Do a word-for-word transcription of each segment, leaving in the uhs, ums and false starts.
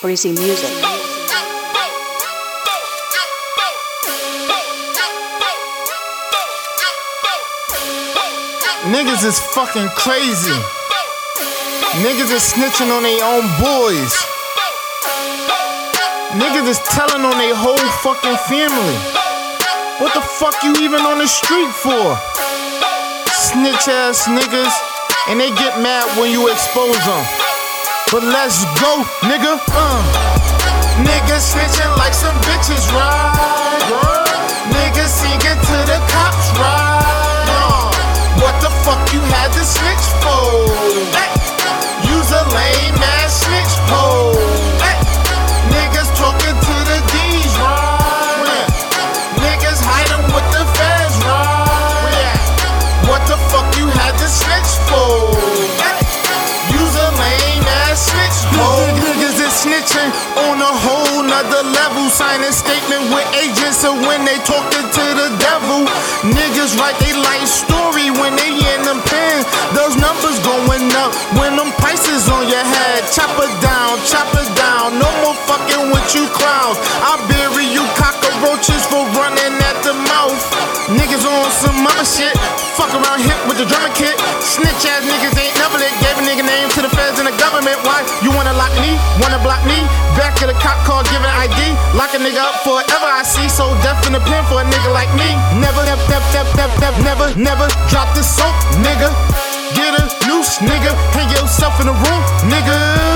Breezy Music. Niggas is fucking crazy. Niggas is snitching on their own boys. Niggas is telling on their whole fucking family. What the fuck you even on the street for? Snitch ass niggas, and they get mad when you expose them. But let's go, nigga. Uh. Niggas snitching like some bitches, right? Niggas singing to the cops, right? Uh. What the fuck you had to snitch for? Hey. Use a lame ass snitch pole. Hey. Niggas talking to the D's, right? Yeah. Niggas hiding with the feds, right? Yeah. What the fuck you had to snitch for? Hey. Use a lame ass snitch pole. Niggas is snitching on a whole nother level. Signing statement with agents of when they talking to the devil. Niggas write they life story when they in them pen. Those numbers going up when them prices on your head. Chop it down, chop it down. No more fucking with you clowns. I'll bury you cockroaches for running at the mouth. Niggas on some other shit. Fuck around hit with the drummer kit. Snitch ass niggas ain't never lit. Gave a nigga name to the feds and the government. Why? You wanna lock me? Wanna block me? Back to the cop car giving I D. Lock a nigga up forever I see. So death in the pen for a nigga like me. Never, never, never, never, never, never, never drop the soap, nigga. Get a noose, nigga. Hang yourself in the room, nigga.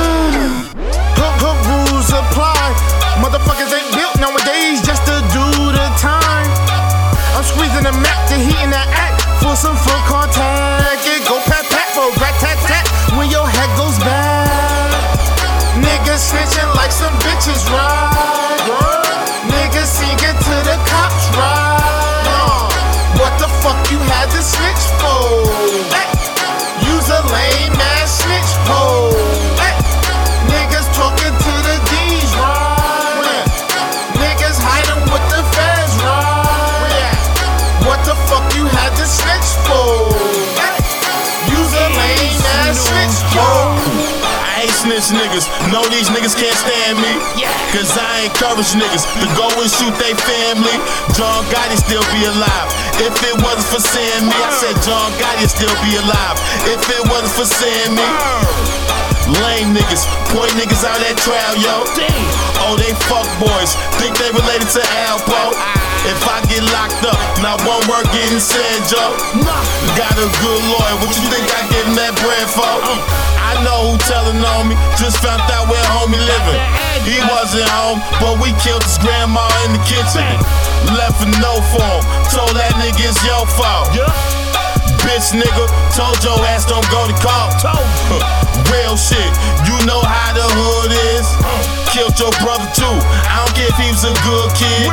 Hook, hook rules apply. Motherfuckers ain't built nowadays just to do the time. I'm squeezing the map to heating that act for some full contact. It go pat pat for rat tat tat when your head goes back. Niggas snitching like some bitches, right? Niggas singing to the cops, right? Uh, what the fuck you had to snitch for? Hey. Use a lame ass snitch pole. Hey. Niggas talking to the D's, right? Yeah. Niggas hiding with the feds, right? Yeah. What the fuck you had to snitch for? Hey. Use a lame ass snitch pole. I ain't snitch niggas, no these niggas can't stand me. Cause I encourage niggas to go and shoot they family. John Gotti still be alive. If it wasn't for seeing me, I said John Gotti still be alive. If it wasn't for seeing me. Lame niggas, point niggas out that trial, yo. Oh, they fuck boys, think they related to Alpo. If I get locked up, not one word getting said, Joe. Got a good lawyer, what you think I getting that bread for? I know who telling on me, just found out where homie living. He wasn't home, but we killed his grandma in the kitchen. Left a note for him, told that nigga it's your fault. Bitch nigga, told your ass don't go to court. Real shit, you know how the hood is. Killed your brother too, I don't care if he was a good kid.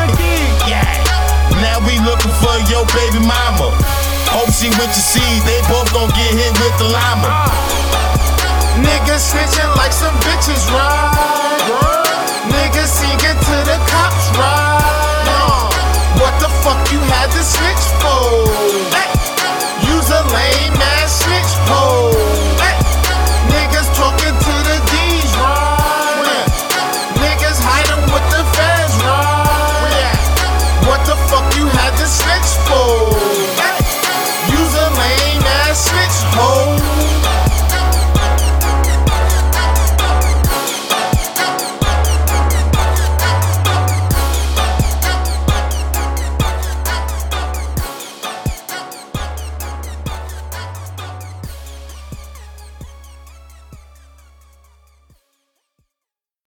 Now we looking for your baby mama. Hope she with your seed, they both gon' get hit with the llama. Niggas snitching like some bitches, right?